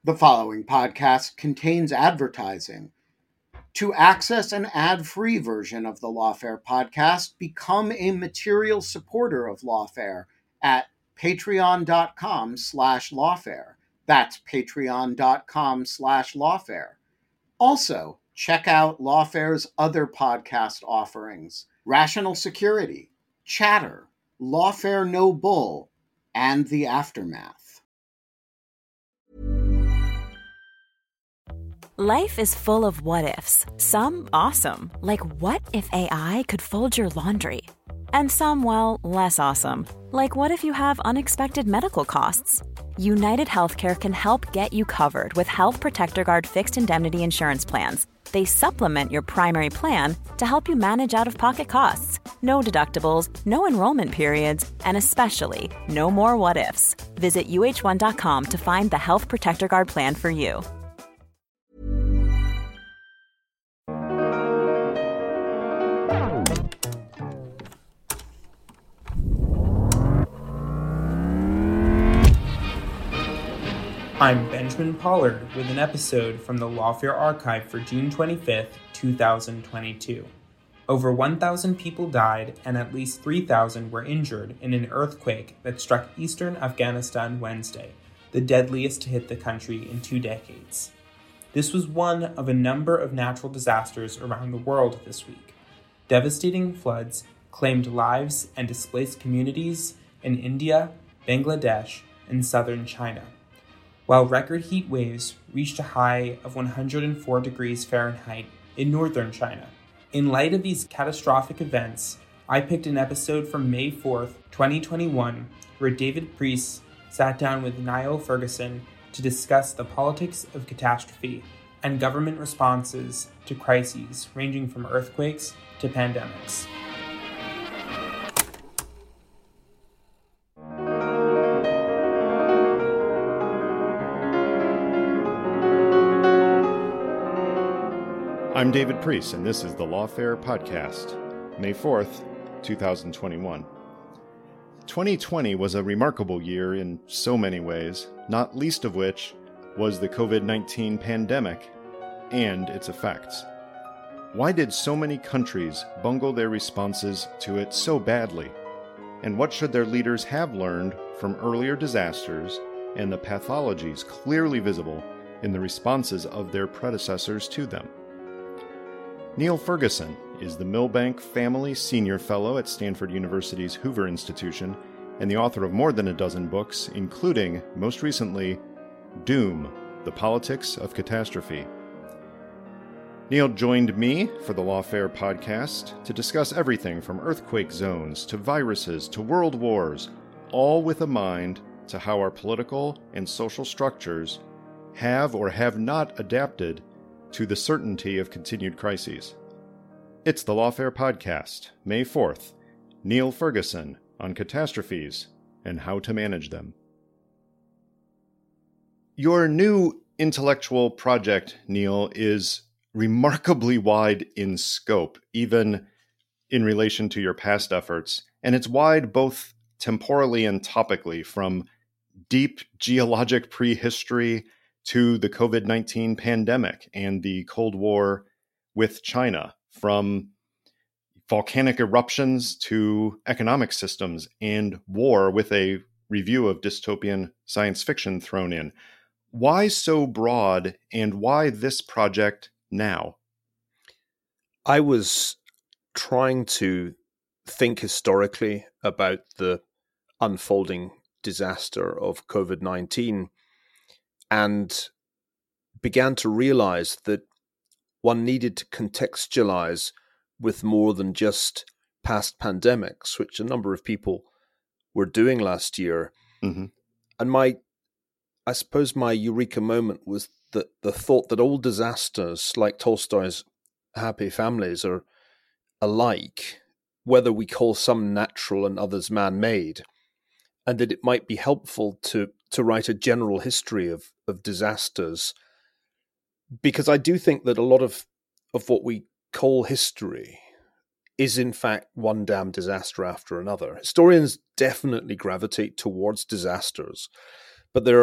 The following podcast contains advertising. To access an ad-free version of the Lawfare podcast, become a material supporter of Lawfare at patreon.com/lawfare. That's patreon.com/lawfare. Also, check out Lawfare's other podcast offerings: Rational Security, Chatter, Lawfare No Bull, and The Aftermath. Life is full of what-ifs. Some awesome, like what if AI could fold your laundry? And some, well, less awesome, like what if you have unexpected medical costs? United Healthcare can help get you covered with Health Protector Guard fixed indemnity insurance plans. They supplement your primary plan to help you manage out-of-pocket costs. No deductibles, no enrollment periods, and especially no more what-ifs. Visit uh1.com to find the Health Protector Guard plan for you. I'm Benjamin Pollard with an episode from the Lawfare Archive for June 25th, 2022. Over 1,000 people died and at least 3,000 were injured in an earthquake that struck eastern Afghanistan Wednesday, the deadliest to hit the country in 2 decades. This was one of a number of natural disasters around the world this week. Devastating floods claimed lives and displaced communities in India, Bangladesh, and southern China, while record heat waves reached a high of 104 degrees Fahrenheit in northern China. In light of these catastrophic events, I picked an episode from May 4th, 2021, where David Priess sat down with Niall Ferguson to discuss the politics of catastrophe and government responses to crises ranging from earthquakes to pandemics. I'm David Priess, and this is the Lawfare Podcast, May 4th, 2021. 2020 was a remarkable year in so many ways, not least of which was the COVID-19 pandemic and its effects. Why did so many countries bungle their responses to it so badly? And what should their leaders have learned from earlier disasters and the pathologies clearly visible in the responses of their predecessors to them? Niall Ferguson is the Milbank Family Senior Fellow at Stanford University's Hoover Institution and the author of more than a dozen books, including, most recently, Doom, The Politics of Catastrophe. Niall joined me for the Lawfare Podcast to discuss everything from earthquake zones to viruses to world wars, all with a mind to how our political and social structures have or have not adapted to the certainty of continued crises. It's the Lawfare Podcast, May 4th, Niall Ferguson on catastrophes and how to manage them. Your new intellectual project, Niall, is remarkably wide in scope, even in relation to your past efforts, and it's wide both temporally and topically, from deep geologic prehistory to the COVID-19 pandemic and the Cold War with China, from volcanic eruptions to economic systems and war, with a review of dystopian science fiction thrown in. Why so broad, and why this project now? I was trying to think historically about the unfolding disaster of COVID-19 and began to realize that one needed to contextualize with more than just past pandemics, which a number of people were doing last year. Mm-hmm. And I suppose my eureka moment was the thought that all disasters, like Tolstoy's Happy Families, are alike, whether we call some natural and others man-made, and that it might be helpful to write a general history of disasters, because I do think that a lot of what we call history is in fact one damn disaster after another. Historians definitely gravitate towards disasters, but there are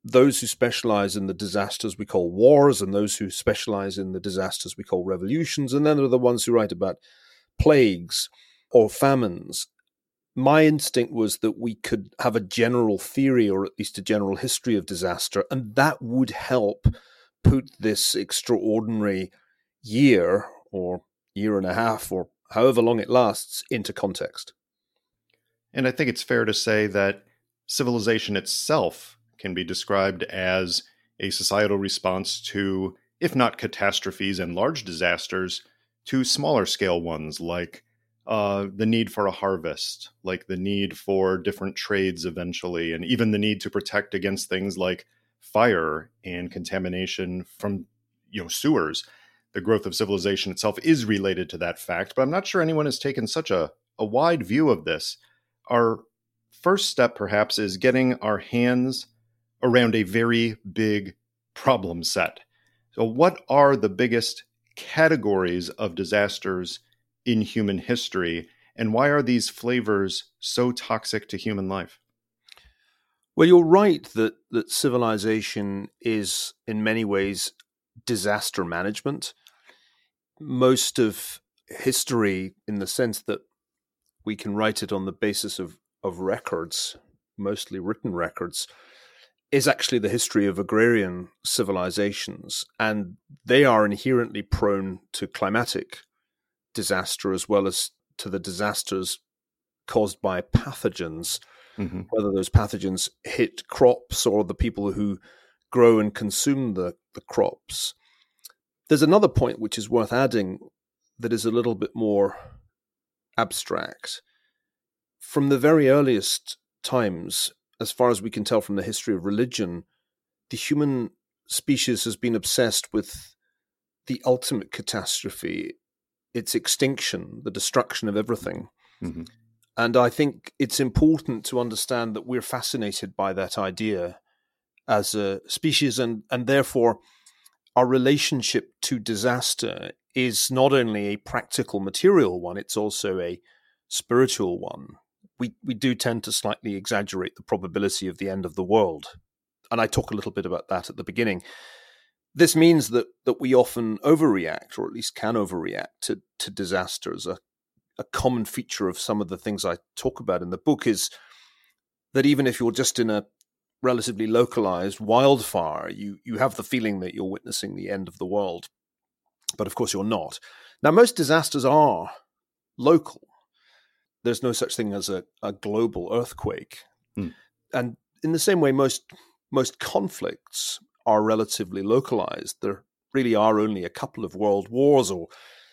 those who specialize in the disasters we call wars, and those who specialize in the disasters we call revolutions, and then there are the ones who write about plagues or famines. My instinct was that we could have a general theory, or at least a general history of disaster, and that would help put this extraordinary year or year and a half or however long it lasts into context. And I think it's fair to say that civilization itself can be described as a societal response to, if not catastrophes and large disasters, to smaller scale ones like the need for a harvest, like the need for different trades eventually, and even the need to protect against things like fire and contamination from sewers. The growth of civilization itself is related to that fact, but I'm not sure anyone has taken such a wide view of this. Our first step, perhaps, is getting our hands around a very big problem set. So what are the biggest categories of disasters in human history, and why are these flavors so toxic to human life? Well, you're right that civilization is in many ways disaster management. Most of history, in the sense that we can write it on the basis of records, mostly written records, is actually the history of agrarian civilizations, and they are inherently prone to climatic disaster as well as to the disasters caused by pathogens, whether those pathogens hit crops or the people who grow and consume the crops. There's another point which is worth adding that is a little bit more abstract. From the very earliest times, as far as we can tell from the history of religion, the human species has been obsessed with the ultimate catastrophe, its extinction, the destruction of everything. Mm-hmm. And I think it's important to understand that we're fascinated by that idea as a species, and therefore our relationship to disaster is not only a practical, material one, it's also a spiritual one. We do tend to slightly exaggerate the probability of the end of the world. And I talk a little bit about that at the beginning. This means that we often overreact, or at least can overreact to disasters. A common feature of some of the things I talk about in the book is that even if you're just in a relatively localized wildfire, you have the feeling that you're witnessing the end of the world. But of course you're not. Now, most disasters are local. There's no such thing as a global earthquake. And in the same way, most conflicts are relatively localized. There really are only a couple of world wars, or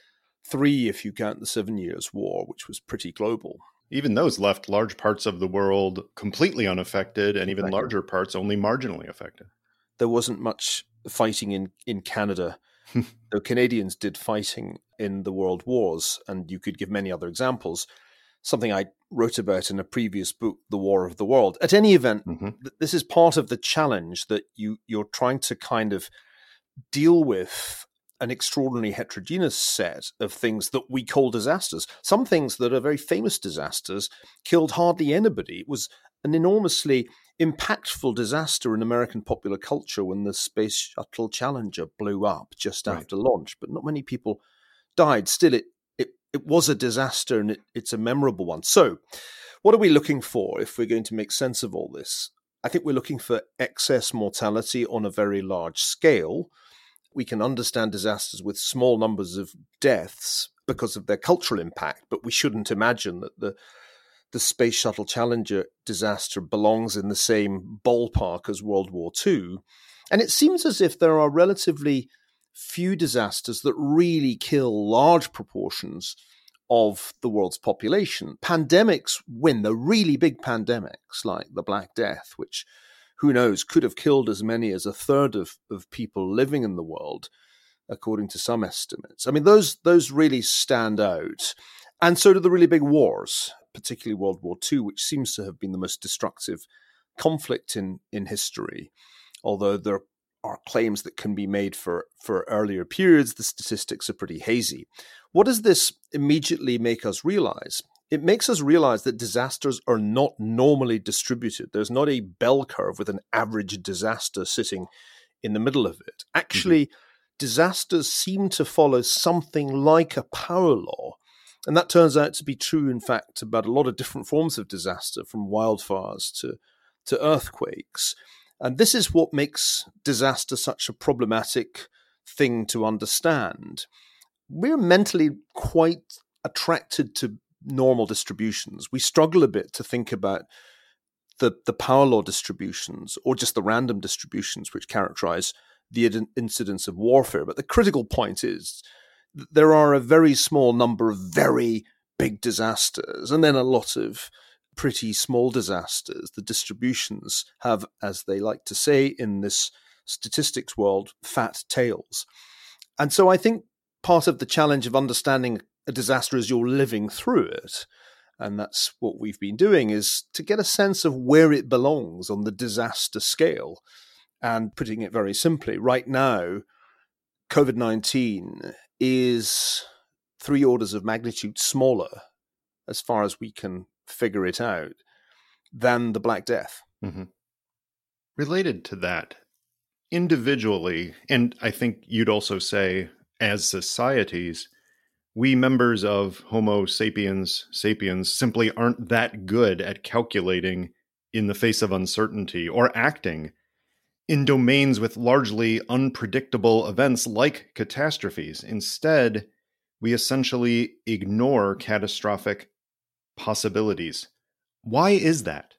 3 if you count the 7 Years' War, which was pretty global. Even those left large parts of the world completely unaffected, and even larger parts only marginally affected. There wasn't much fighting in Canada, though Canadians did fighting in the world wars, and you could give many other examples. Something I wrote about in a previous book, The War of the World. At any event, this is part of the challenge, that you're trying to kind of deal with an extraordinarily heterogeneous set of things that we call disasters. Some things that are very famous disasters killed hardly anybody. It was an enormously impactful disaster in American popular culture when the Space Shuttle Challenger blew up just after launch, but not many people died. Still, it was a disaster, and it's a memorable one. So what are we looking for if we're going to make sense of all this? I think we're looking for excess mortality on a very large scale. We can understand disasters with small numbers of deaths because of their cultural impact, but we shouldn't imagine that the Space Shuttle Challenger disaster belongs in the same ballpark as World War II. And it seems as if there are relatively few disasters that really kill large proportions of the world's population. Pandemics win. The really big pandemics like the Black Death, which, who knows, could have killed as many as a third of people living in the world, according to some estimates. I mean, those really stand out. And so do the really big wars, particularly World War II, which seems to have been the most destructive conflict in history. Although there are claims that can be made for earlier periods, the statistics are pretty hazy. What does this immediately make us realize? it makes us realize that disasters are not normally distributed. There's not a bell curve with an average disaster sitting in the middle of it. Actually, disasters seem to follow something like a power law. And that turns out to be true, in fact, about a lot of different forms of disaster, from wildfires to earthquakes. And this is what makes disaster such a problematic thing to understand. We're mentally quite attracted to normal distributions. We struggle a bit to think about the power law distributions or just the random distributions which characterize the incidence of warfare. But the critical point is there are a very small number of very big disasters and then a lot of pretty small disasters. The distributions have, as they like to say in this statistics world, fat tails. And so I think part of the challenge of understanding a disaster as you're living through it, and that's what we've been doing, is to get a sense of where it belongs on the disaster scale. And putting it very simply, right now, COVID-19 is 3 orders of magnitude smaller, as far as we can figure it out, than the Black Death. Mm-hmm. Related to that, individually, and I think you'd also say as societies, we members of Homo sapiens simply aren't that good at calculating in the face of uncertainty or acting in domains with largely unpredictable events like catastrophes. Instead, we essentially ignore catastrophic possibilities. Why is that?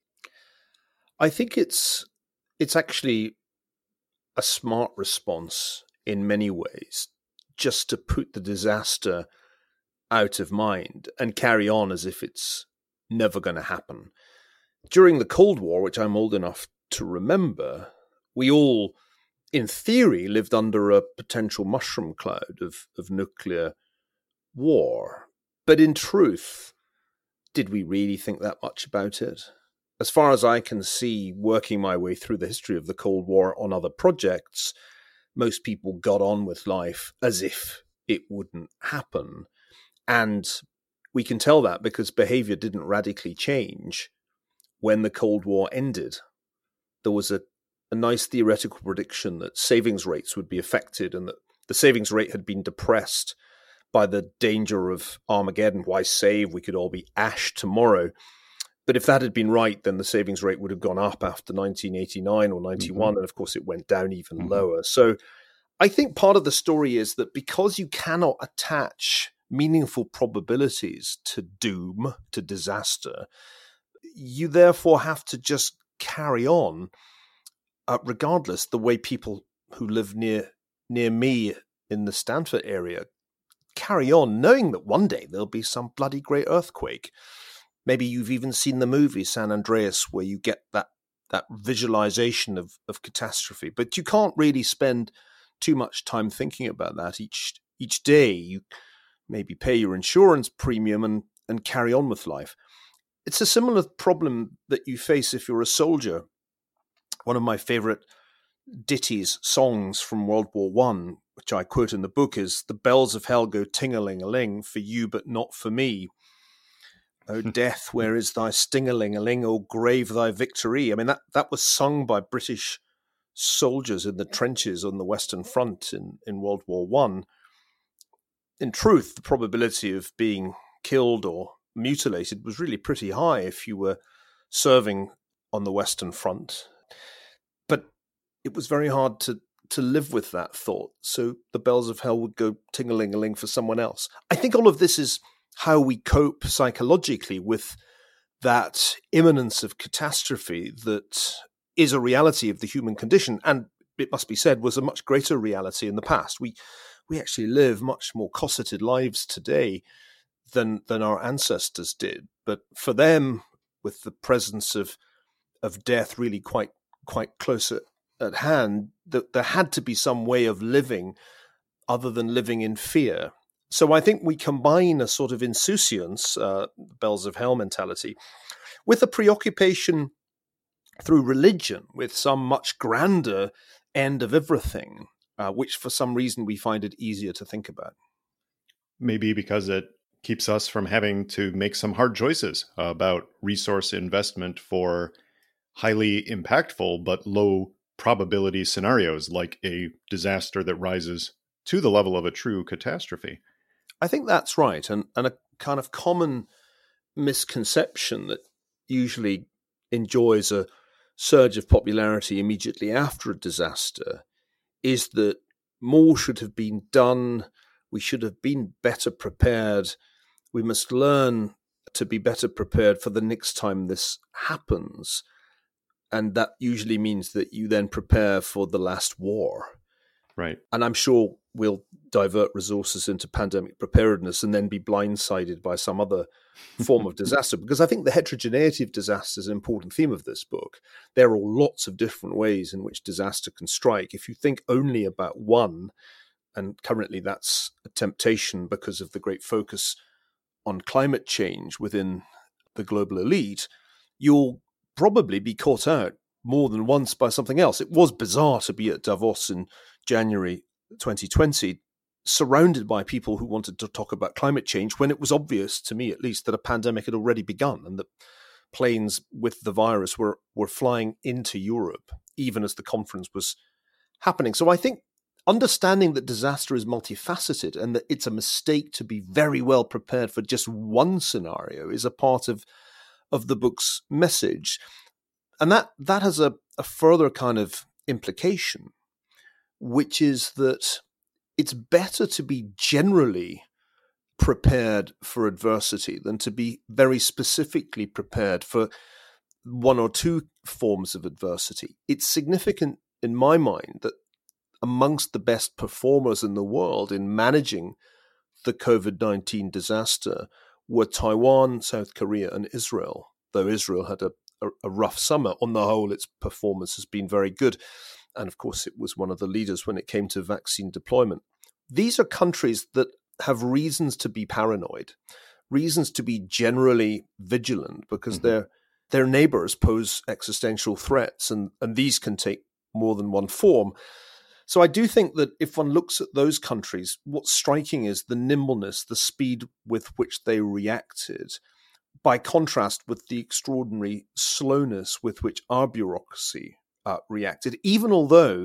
I think it's actually a smart response in many ways, just to put the disaster out of mind and carry on as if it's never going to happen. During the Cold War, which I'm old enough to remember, we all, in theory, lived under a potential mushroom cloud of nuclear war. But in truth, did we really think that much about it? As far as I can see, working my way through the history of the Cold War on other projects, most people got on with life as if it wouldn't happen. And we can tell that because behavior didn't radically change when the Cold War ended. There was a nice theoretical prediction that savings rates would be affected and that the savings rate had been depressed by the danger of Armageddon. Why save? We could all be ash tomorrow. But if that had been right, then the savings rate would have gone up after 1989 or 91. And of course, it went down even lower. So I think part of the story is that because you cannot attach meaningful probabilities to doom, to disaster, you therefore have to just carry on, regardless. The way people who live near me in the Stanford area carry on, knowing that one day there'll be some bloody great earthquake. Maybe you've even seen the movie San Andreas, where you get that visualization of catastrophe. But you can't really spend too much time thinking about that. Each day you maybe pay your insurance premium and carry on with life. It's a similar problem that you face if you're a soldier. One of my favorite ditties, songs from World War I, which I quote in the book, is "The bells of hell go ting-a-ling-a-ling, for you but not for me. O death, where is thy sting-a-ling-a-ling? O grave, thy victory." I mean, that was sung by British soldiers in the trenches on the Western Front in World War I. In truth, the probability of being killed or mutilated was really pretty high if you were serving on the Western Front. But it was very hard to live with that thought. So the bells of hell would go ting-a-ling-a-ling for someone else. I think all of this is how we cope psychologically with that imminence of catastrophe that is a reality of the human condition, and it must be said was a much greater reality in the past. We actually live much more cosseted lives today than our ancestors did. But for them, with the presence of death really quite close at hand, there had to be some way of living other than living in fear. So I think we combine a sort of insouciance, bells of hell mentality, with a preoccupation through religion, with some much grander end of everything, which for some reason we find it easier to think about. Maybe because it keeps us from having to make some hard choices about resource investment for highly impactful but low probability scenarios like a disaster that rises to the level of a true catastrophe. I think that's right. And a kind of common misconception that usually enjoys a surge of popularity immediately after a disaster is that more should have been done. We should have been better prepared. We must learn to be better prepared for the next time this happens. And that usually means that you then prepare for the last war. Right. And I'm sure we'll divert resources into pandemic preparedness and then be blindsided by some other form of disaster. Because I think the heterogeneity of disaster is an important theme of this book. There are lots of different ways in which disaster can strike. If you think only about one, and currently that's a temptation because of the great focus on climate change within the global elite, you'll probably be caught out more than once by something else. It was bizarre to be at Davos in January 2020, surrounded by people who wanted to talk about climate change when it was obvious, to me at least, that a pandemic had already begun and that planes with the virus were flying into Europe, even as the conference was happening. So I think understanding that disaster is multifaceted and that it's a mistake to be very well prepared for just one scenario is a part of the book's message. And that has a further kind of implication, which is that it's better to be generally prepared for adversity than to be very specifically prepared for one or two forms of adversity. It's significant in my mind that amongst the best performers in the world in managing the COVID-19 disaster were Taiwan, South Korea, and Israel. Though Israel had a rough summer, on the whole, its performance has been very good. And of course, it was one of the leaders when it came to vaccine deployment. These are countries that have reasons to be paranoid, reasons to be generally vigilant, because their neighbors pose existential threats, and these can take more than one form. So I do think that if one looks at those countries, what's striking is the nimbleness, the speed with which they reacted, by contrast with the extraordinary slowness with which our bureaucracy reacted, even although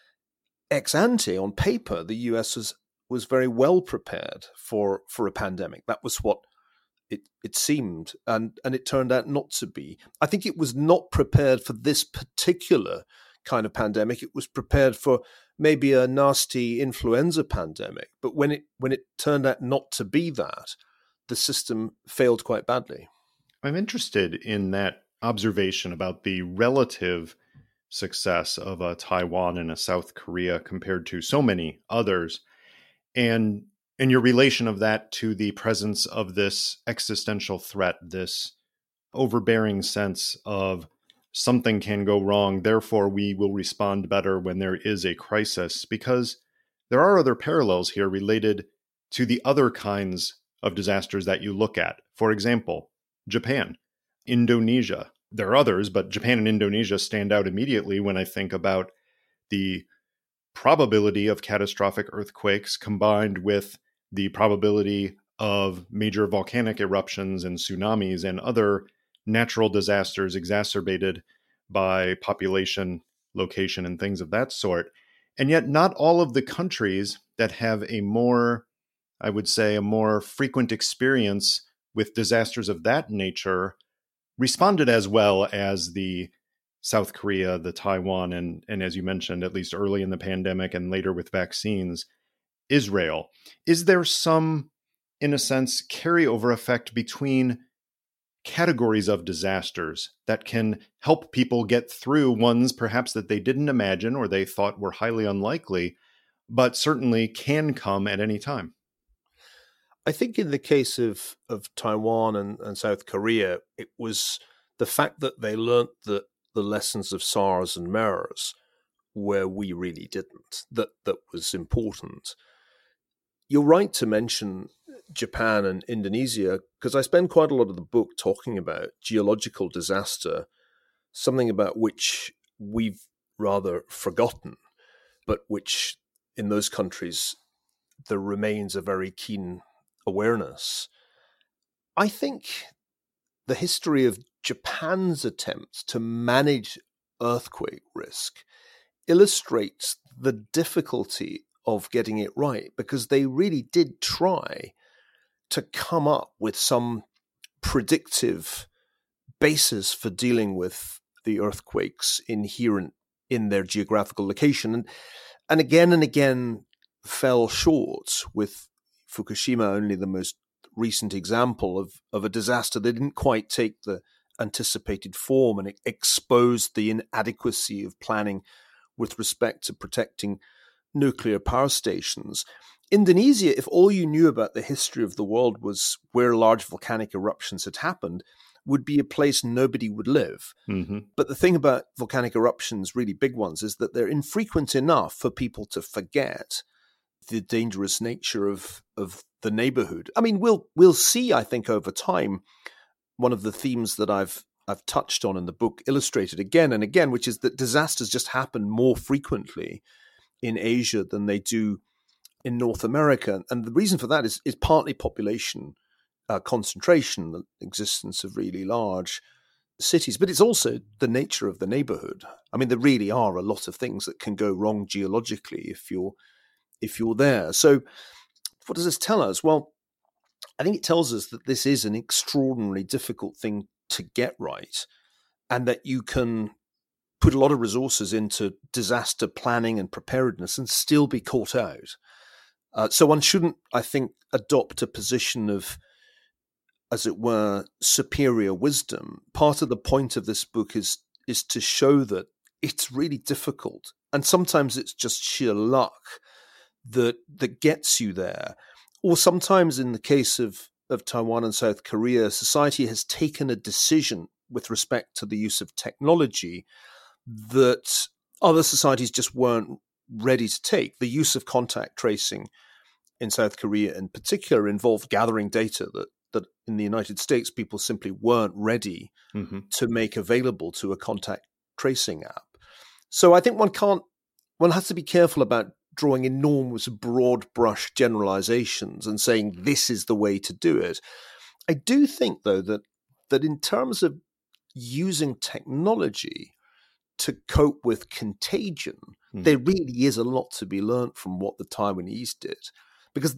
ex ante, on paper, the US was very well prepared for a pandemic. That was what it seemed, and it turned out not to be. I think it was not prepared for this particular kind of pandemic. It was prepared for maybe a nasty influenza pandemic, but when it turned out not to be that, the system failed quite badly. I'm interested in that observation about the relative success of a Taiwan and a South Korea compared to so many others, and your relation of that to the presence of this existential threat, this overbearing sense of something can go wrong, therefore we will respond better when there is a crisis, because there are other parallels here related to the other kinds of disasters that you look at. For example, Japan, Indonesia. There are others, but Japan and Indonesia stand out immediately when I think about the probability of catastrophic earthquakes combined with the probability of major volcanic eruptions and tsunamis and other natural disasters exacerbated by population, location, and things of that sort. And yet not all of the countries that have a more frequent experience with disasters of that nature responded as well as the South Korea, the Taiwan, and as you mentioned, at least early in the pandemic and later with vaccines, Israel. Is there some, in a sense, carryover effect between categories of disasters that can help people get through ones perhaps that they didn't imagine or they thought were highly unlikely, but certainly can come at any time? I think in the case of Taiwan and South Korea, it was the fact that they learnt the lessons of SARS and MERS, where we really didn't, that was important. You're right to mention Japan and Indonesia, because I spend quite a lot of the book talking about geological disaster, something about which we've rather forgotten, but which in those countries there remains a very keen awareness. I think the history of Japan's attempts to manage earthquake risk illustrates the difficulty of getting it right, because they really did try to come up with some predictive basis for dealing with the earthquakes inherent in their geographical location, and again fell short, with Fukushima only the most recent example of a disaster that didn't quite take the anticipated form, and it exposed the inadequacy of planning with respect to protecting nuclear power stations. Indonesia, if all you knew about the history of the world was where large volcanic eruptions had happened, would be a place nobody would live. Mm-hmm. But the thing about volcanic eruptions, really big ones, is that they're infrequent enough for people to forget the dangerous nature of the neighborhood. I mean, we'll see, I think, over time, one of the themes that I've touched on in the book, illustrated again and again, which is that disasters just happen more frequently in Asia than they do in North America. And the reason for that is partly population concentration, the existence of really large cities, but it's also the nature of the neighborhood. I mean, there really are a lot of things that can go wrong geologically if you're there. So what does this tell us? Well, I think it tells us that this is an extraordinarily difficult thing to get right, and that you can put a lot of resources into disaster planning and preparedness and still be caught out. So one shouldn't, I think, adopt a position of, as it were, superior wisdom. Part of the point of this book is to show that it's really difficult, and sometimes it's just sheer luck that gets you there. Or sometimes, in the case of Taiwan and South Korea, society has taken a decision with respect to the use of technology that other societies just weren't ready to take. The use of contact tracing in South Korea in particular involved gathering data that in the United States people simply weren't ready to make available to a contact tracing app. So I think one has to be careful about drawing enormous broad brush generalizations and saying this is the way to do it. I do think, though, that in terms of using technology to cope with contagion, there really is a lot to be learned from what the Taiwanese did. Because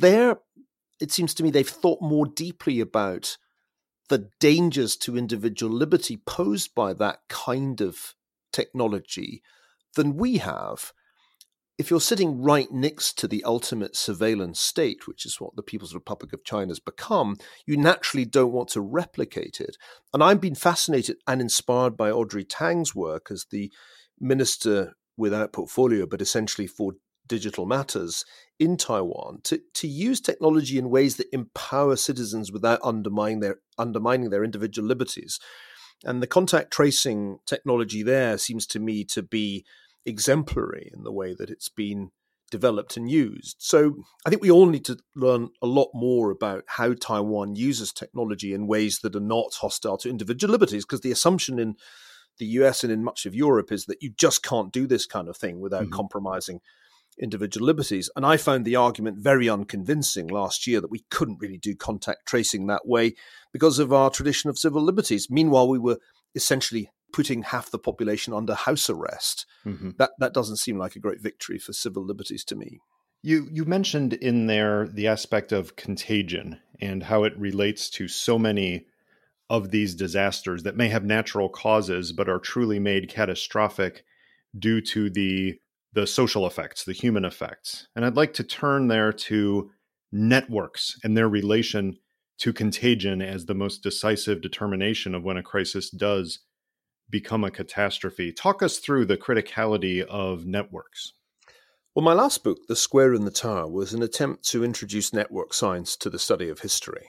it seems to me they've thought more deeply about the dangers to individual liberty posed by that kind of technology than we have. If you're sitting right next to the ultimate surveillance state, which is what the People's Republic of China has become, you naturally don't want to replicate it. And I've been fascinated and inspired by Audrey Tang's work as the minister without portfolio, but essentially for digital matters in Taiwan, to use technology in ways that empower citizens without undermining their individual liberties. And the contact tracing technology there seems to me to be exemplary in the way that it's been developed and used. So I think we all need to learn a lot more about how Taiwan uses technology in ways that are not hostile to individual liberties, because the assumption in the US and in much of Europe is that you just can't do this kind of thing without compromising individual liberties. And I found the argument very unconvincing last year that we couldn't really do contact tracing that way because of our tradition of civil liberties. Meanwhile, we were essentially putting half the population under house arrest. That doesn't seem like a great victory for civil liberties to me. You mentioned in there the aspect of contagion and how it relates to so many of these disasters that may have natural causes but are truly made catastrophic due to the social effects, the human effects. And I'd like to turn there to networks and their relation to contagion as the most decisive determination of when a crisis does become a catastrophe. Talk us through the criticality of networks. Well, my last book, The Square in the Tower, was an attempt to introduce network science to the study of history.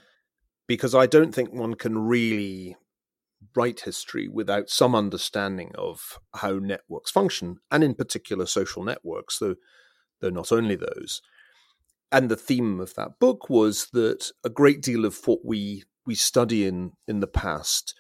Because I don't think one can really write history without some understanding of how networks function, and in particular social networks, though not only those. And the theme of that book was that a great deal of what we study in the past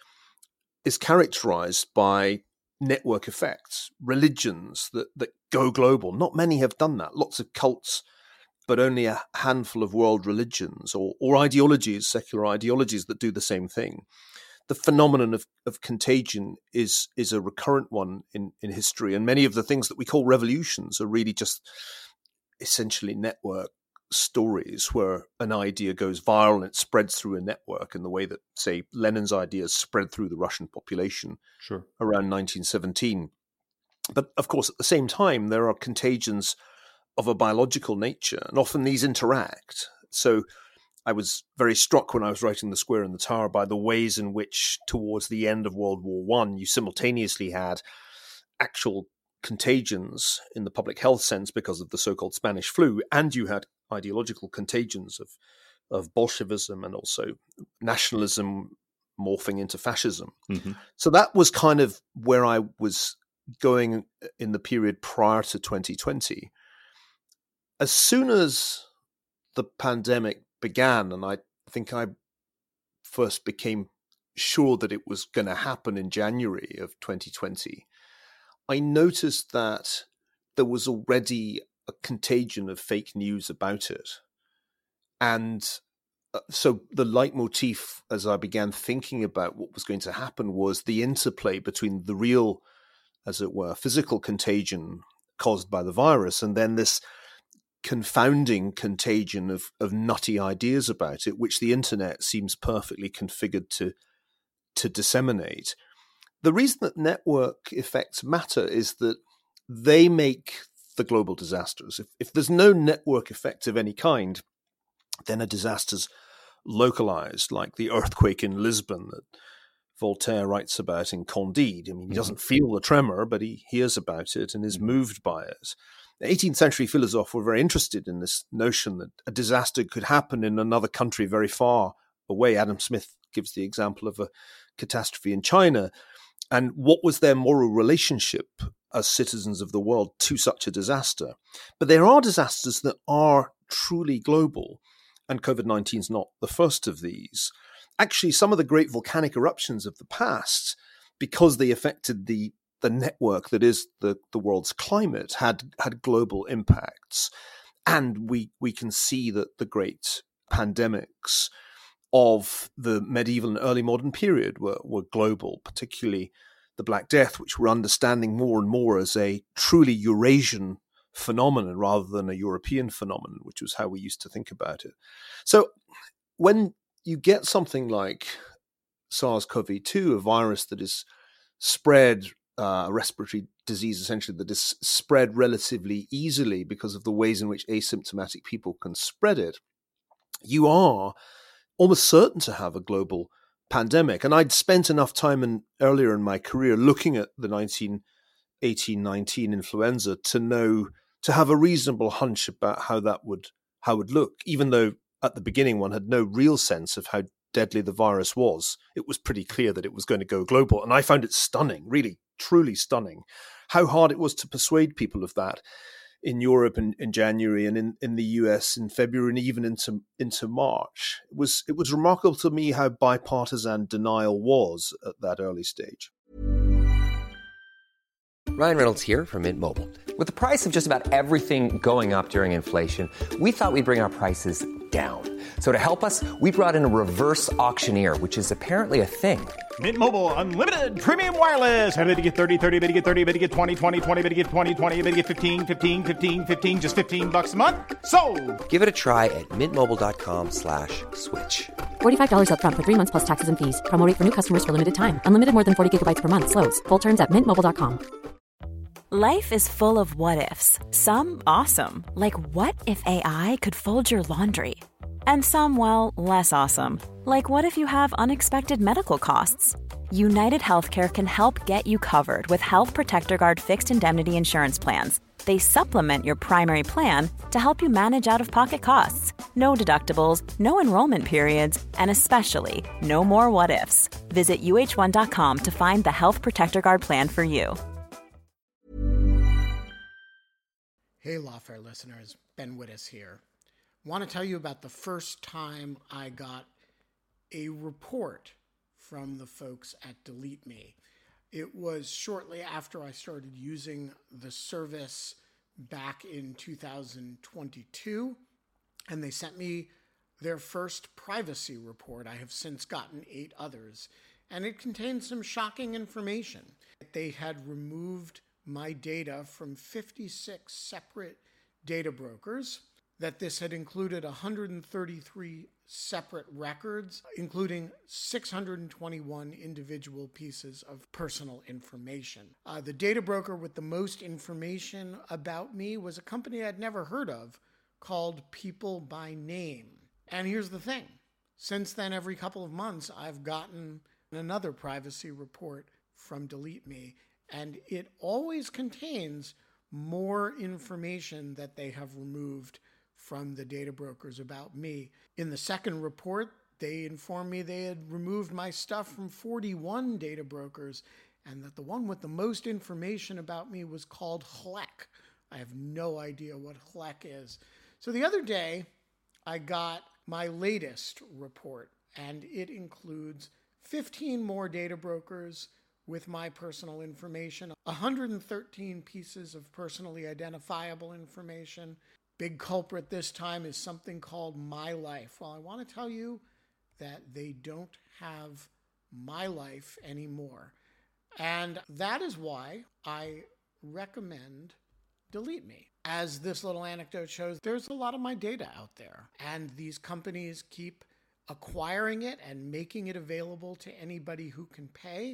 is characterized by network effects, religions that go global. Not many have done that. Lots of cults but only a handful of world religions or ideologies, secular ideologies, that do the same thing. The phenomenon of contagion is a recurrent one in history, and many of the things that we call revolutions are really just essentially network stories where an idea goes viral and it spreads through a network in the way that, say, Lenin's ideas spread through the Russian population around 1917. But of course, at the same time, there are contagions of a biological nature, and often these interact. So I was very struck when I was writing The Square and the Tower by the ways in which, towards the end of World War I, you simultaneously had actual contagions in the public health sense because of the so-called Spanish flu, and you had ideological contagions of Bolshevism and also nationalism morphing into fascism. Mm-hmm. So that was kind of where I was going in the period prior to 2020. As soon as the pandemic began, and I think I first became sure that it was going to happen in January of 2020, I noticed that there was already a contagion of fake news about it. And so the leitmotif, as I began thinking about what was going to happen, was the interplay between the real, as it were, physical contagion caused by the virus, and then this confounding contagion of nutty ideas about it, which the internet seems perfectly configured to disseminate. The reason that network effects matter is that they make the global disasters. If there's no network effect of any kind, then a disaster's localized, like the earthquake in Lisbon that Voltaire writes about in Candide. I mean, he doesn't feel the tremor, but he hears about it and is moved by it. The 18th century philosophes were very interested in this notion that a disaster could happen in another country very far away. Adam Smith gives the example of a catastrophe in China. And what was their moral relationship as citizens of the world to such a disaster? But there are disasters that are truly global, and COVID-19 is not the first of these. Actually, some of the great volcanic eruptions of the past, because they affected the network that is the world's climate, had global impacts. And we can see that the great pandemics of the medieval and early modern period were global, particularly the Black Death, which we're understanding more and more as a truly Eurasian phenomenon rather than a European phenomenon, which was how we used to think about it. So when you get something like SARS-CoV-2, a virus that is spread, a respiratory disease essentially that is spread relatively easily because of the ways in which asymptomatic people can spread it, you are almost certain to have a global pandemic. And I'd spent enough time earlier in my career looking at the 1918-19 influenza to have a reasonable hunch about how it would look, even though at the beginning one had no real sense of how deadly the virus was. It was pretty clear that it was going to go global. And I found it stunning, really, truly stunning, how hard it was to persuade people of that in Europe in January and in the US in February and even into March. It was remarkable to me how bipartisan denial was at that early stage. Ryan Reynolds here from Mint Mobile. With the price of just about everything going up during inflation, we thought we'd bring our prices down. So to help us, we brought in a reverse auctioneer, which is apparently a thing. Mint Mobile Unlimited Premium Wireless. How to get 30, 30, bit to get 30, bit to get 20, 20, 20, bit to get 20, 20, bit to get 15, 15, 15, 15, just $15 a month? Sold! Give it a try at mintmobile.com/switch. $45 up front for 3 months plus taxes and fees. Promo rate for new customers for limited time. Unlimited more than 40 gigabytes per month. Slows full terms at mintmobile.com. Life is full of what-ifs. Some awesome, like what if AI could fold your laundry? And some, well, less awesome, like what if you have unexpected medical costs? United Healthcare can help get you covered with Health Protector Guard fixed indemnity insurance plans. They supplement your primary plan to help you manage out-of-pocket costs. No deductibles, no enrollment periods, and especially no more what-ifs. Visit uh1.com to find the Health Protector Guard plan for you. Hey, Lawfare listeners, Ben Wittes here. Want to tell you about the first time I got a report from the folks at Delete Me. It was shortly after I started using the service back in 2022, and they sent me their first privacy report. I have since gotten 8 others, and it contained some shocking information. They had removed my data from 56 separate data brokers, that this had included 133 separate records, including 621 individual pieces of personal information. The data broker with the most information about me was a company I'd never heard of called People by Name. And here's the thing. Since then, every couple of months, I've gotten another privacy report from Delete Me, and it always contains more information that they have removed from the data brokers about me. In the second report, they informed me they had removed my stuff from 41 data brokers, and that the one with the most information about me was called HLEC. I have no idea what HLEC is. So the other day, I got my latest report, and it includes 15 more data brokers with my personal information, 113 pieces of personally identifiable information. Big culprit this time is something called My Life. Well, I want to tell you that they don't have My Life anymore. And that is why I recommend Delete Me. As this little anecdote shows, there's a lot of my data out there, and these companies keep acquiring it and making it available to anybody who can pay.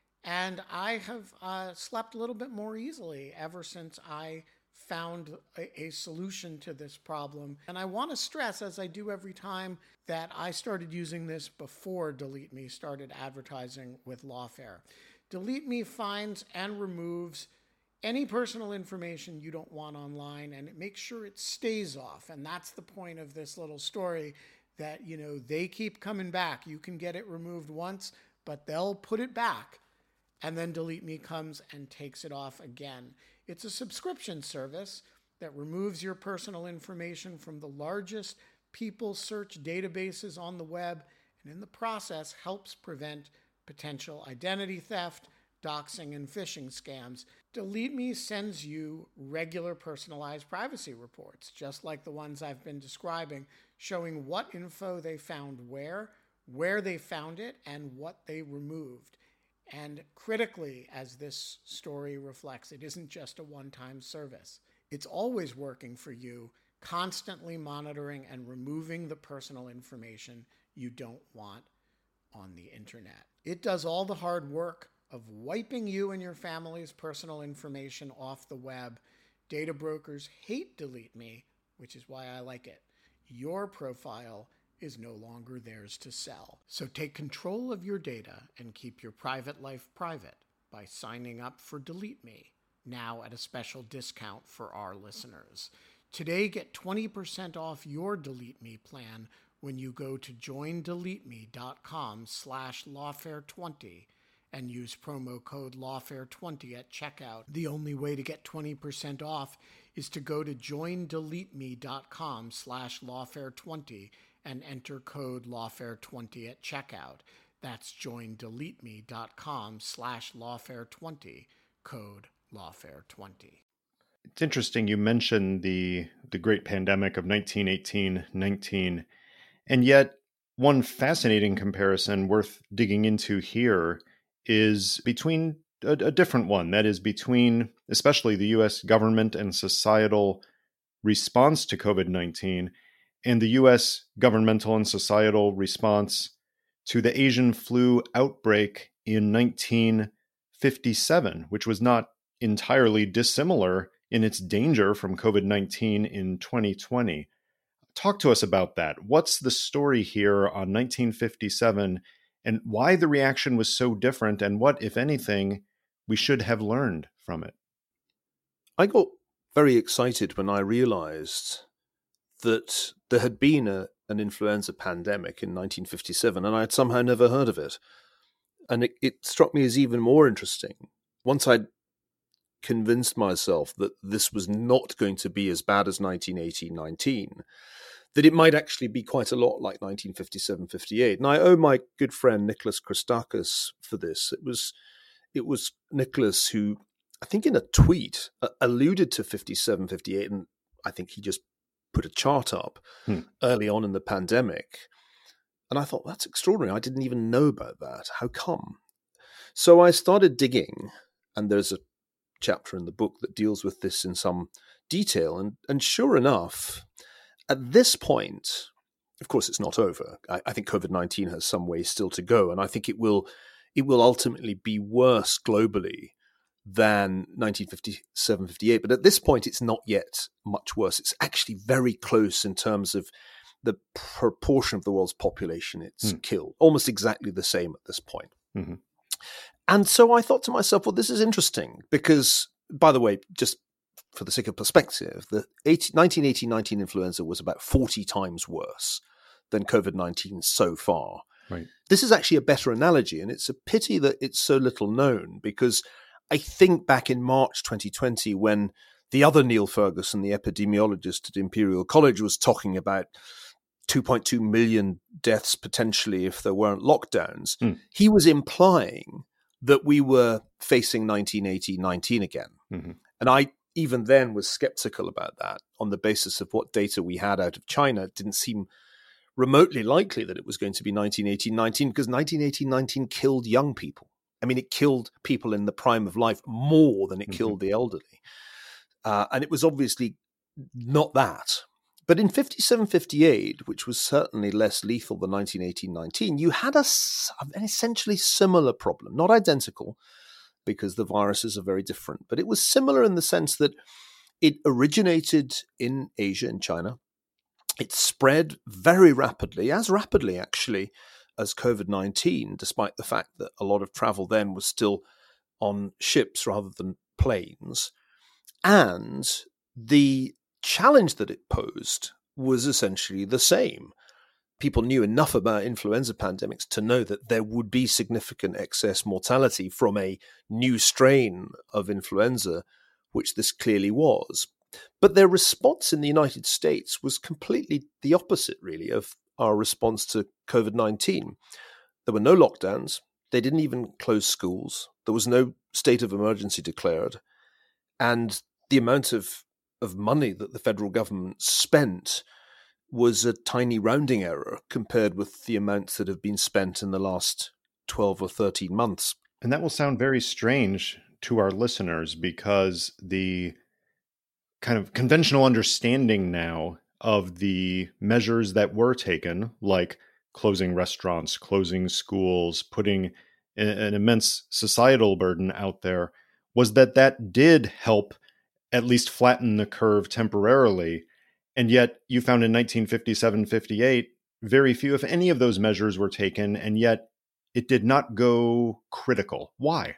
And I have slept a little bit more easily ever since I found a solution to this problem. And I want to stress, as I do every time, that I started using this before Delete Me started advertising with Lawfare. Delete Me finds and removes any personal information you don't want online, and it makes sure it stays off. And that's the point of this little story, that, you know, they keep coming back. You can get it removed once, but they'll put it back, and then Delete Me comes and takes it off again. It's a subscription service that removes your personal information from the largest people search databases on the web, and in the process helps prevent potential identity theft, doxing, and phishing scams. Delete Me sends you regular personalized privacy reports, just like the ones I've been describing, showing what info they found where they found it, and what they removed. And critically, as this story reflects, it isn't just a one-time service. It's always working for you, constantly monitoring and removing the personal information you don't want on the internet. It does all the hard work of wiping you and your family's personal information off the web. Data brokers hate Delete Me, which is why I like it. Your profile is no longer theirs to sell. So take control of your data and keep your private life private by signing up for Delete Me, now at a special discount for our listeners. Today, get 20% off your Delete Me plan when you go to joindeleteme.com/lawfare20 and use promo code lawfare20 at checkout. The only way to get 20% off is to go to joindeleteme.com/lawfare20 and enter code lawfare20 at checkout. That's joindeleteme.com/lawfare20, code lawfare20. It's interesting you mentioned the great pandemic of 1918-19, and yet one fascinating comparison worth digging into here is between a different one, that is between especially the U.S. government and societal response to COVID-19 and the U.S. governmental and societal response to the Asian flu outbreak in 1957, which was not entirely dissimilar in its danger from COVID-19 in 2020. Talk to us about that. What's the story here on 1957 and why the reaction was so different, and what, if anything, we should have learned from it? I got very excited when I realized that there had been an influenza pandemic in 1957, and I had somehow never heard of it. And it struck me as even more interesting once I'd convinced myself that this was not going to be as bad as 1918-19, that it might actually be quite a lot like 1957-58. And I owe my good friend Nicholas Christakis for this. It was Nicholas who, I think in a tweet, alluded to 57-58, and I think he just put a chart up early on in the pandemic. And I thought, that's extraordinary. I didn't even know about that. How come? So I started digging, and there's a chapter in the book that deals with this in some detail. And sure enough, at this point, of course, it's not over. I think COVID-19 has some way still to go, and I think it will ultimately be worse globally than 1957-58. But at this point, it's not yet much worse. It's actually very close in terms of the proportion of the world's population it's killed, almost exactly the same at this point. Mm-hmm. And so I thought to myself, well, this is interesting because, by the way, just for the sake of perspective, the 1918-19 influenza was about 40 times worse than COVID-19 so far. Right. This is actually a better analogy, and it's a pity that it's so little known, because I think back in March 2020, when the other Neil Ferguson, the epidemiologist at Imperial College, was talking about 2.2 million deaths potentially if there weren't lockdowns, he was implying that we were facing 1918-19 again. Mm-hmm. And I even then was skeptical about that on the basis of what data we had out of China. It didn't seem remotely likely that it was going to be 1918-19, because 1918-19 killed young people. I mean, it killed people in the prime of life more than it killed the elderly. And it was obviously not that. But in 57-58, which was certainly less lethal than 1918-19, you had an essentially similar problem. Not identical, because the viruses are very different, but it was similar in the sense that it originated in Asia, in China. It spread very rapidly, as rapidly actually as COVID-19, despite the fact that a lot of travel then was still on ships rather than planes. And the challenge that it posed was essentially the same. People knew enough about influenza pandemics to know that there would be significant excess mortality from a new strain of influenza, which this clearly was. But their response in the United States was completely the opposite, really, of our response to COVID-19. There were no lockdowns. They didn't even close schools. There was no state of emergency declared. And the amount of money that the federal government spent was a tiny rounding error compared with the amounts that have been spent in the last 12 or 13 months. And that will sound very strange to our listeners, because the kind of conventional understanding now of the measures that were taken, like closing restaurants, closing schools, putting an immense societal burden out there, was that did help at least flatten the curve temporarily. And yet you found in 1957-58, very few, if any, of those measures were taken, and yet it did not go critical. Why?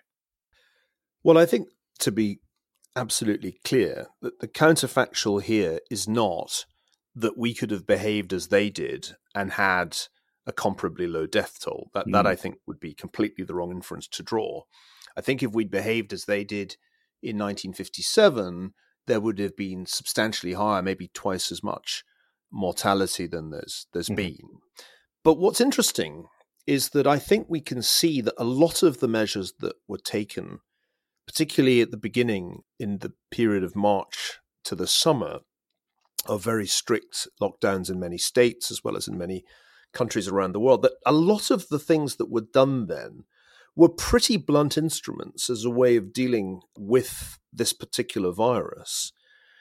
Well, I think, to be absolutely clear, that the counterfactual here is not that we could have behaved as they did and had a comparably low death toll. That I think would be completely the wrong inference to draw. I think if we'd behaved as they did in 1957, there would have been substantially higher, maybe twice as much mortality than there's been. But what's interesting is that I think we can see that a lot of the measures that were taken, particularly at the beginning in the period of March to the summer, of very strict lockdowns in many states as well as in many countries around the world, that a lot of the things that were done then were pretty blunt instruments as a way of dealing with this particular virus,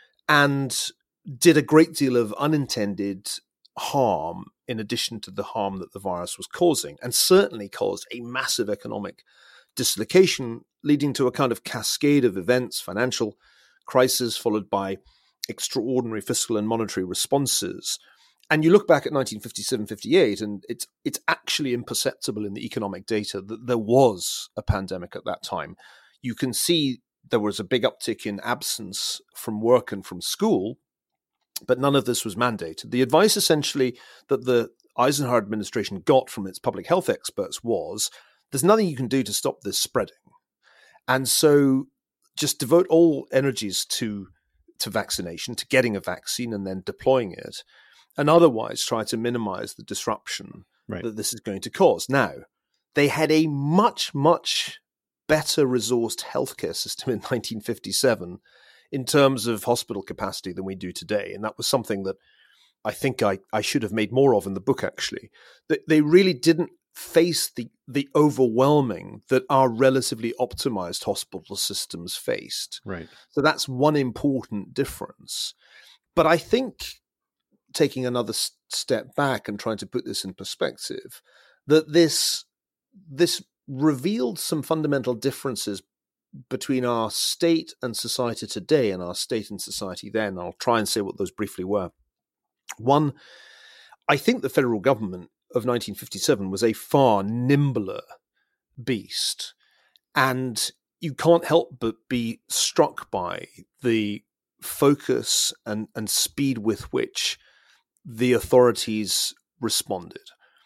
and did a great deal of unintended harm in addition to the harm that the virus was causing, and certainly caused a massive economic dislocation, leading to a kind of cascade of events, financial crisis followed by extraordinary fiscal and monetary responses. And you look back at 1957-58, and it's actually imperceptible in the economic data that there was a pandemic at that time. You can see there was a big uptick in absence from work and from school, but none of this was mandated. The advice essentially that the Eisenhower administration got from its public health experts was, there's nothing you can do to stop this spreading. And so just devote all energies to vaccination, to getting a vaccine and then deploying it, and otherwise try to minimize the disruption that this is going to cause. Now, they had a much, much better resourced healthcare system in 1957 in terms of hospital capacity than we do today. And that was something that I think I should have made more of in the book, actually. They really didn't face the overwhelming that our relatively optimized hospital systems faced. Right. So that's one important difference. But I think, taking another step back and trying to put this in perspective, that this revealed some fundamental differences between our state and society today and our state and society then. I'll try and say what those briefly were. One, I think the federal government of 1957 was a far nimbler beast, and you can't help but be struck by the focus and speed with which the authorities responded.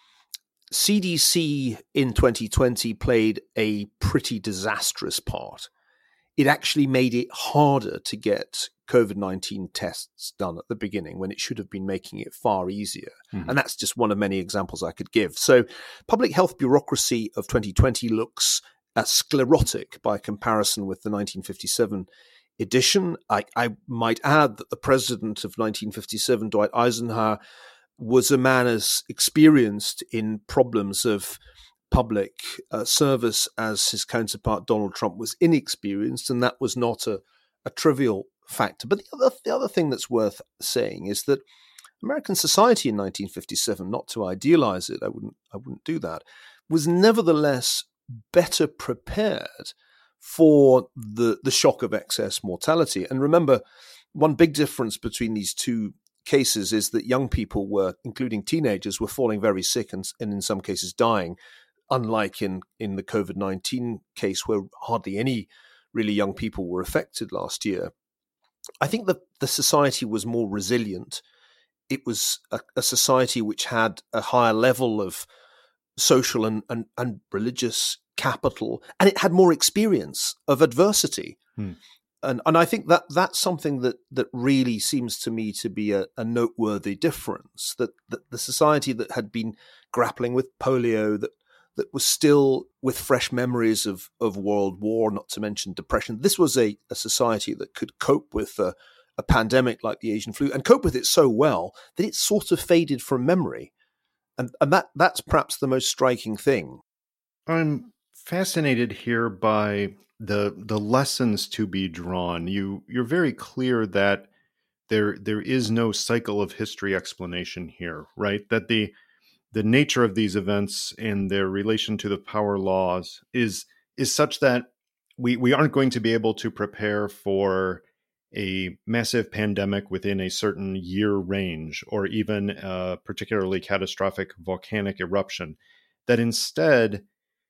CDC in 2020 played a pretty disastrous part. It actually made it harder to get COVID-19 tests done at the beginning when it should have been making it far easier. Mm-hmm. And that's just one of many examples I could give. So public health bureaucracy of 2020 looks sclerotic by comparison with the 1957 edition. I might add that the president of 1957, Dwight Eisenhower, was a man as experienced in problems of public service as his counterpart Donald Trump was inexperienced, and that was not a trivial factor. But the other thing that's worth saying is that American society in 1957, not to idealize it, I wouldn't do that, was nevertheless better prepared for the shock of excess mortality. And remember, one big difference between these two cases is that young people were, including teenagers, were falling very sick and in some cases dying, unlike in the COVID-19 case where hardly any really young people were affected last year. I think that the society was more resilient. It was a society which had a higher level of social and religious capital, and it had more experience of adversity. And I think that that's something that really seems to me to be a noteworthy difference, that the society that had been grappling with polio, that was still with fresh memories of World War, not to mention depression. This was a society that could cope with a pandemic like the Asian flu, and cope with it so well that it sort of faded from memory. And that's perhaps the most striking thing. I'm fascinated here by the lessons to be drawn. You're very clear that there is no cycle of history explanation here, right? That the nature of these events and their relation to the power laws is such that we aren't going to be able to prepare for a massive pandemic within a certain year range, or even a particularly catastrophic volcanic eruption. That instead,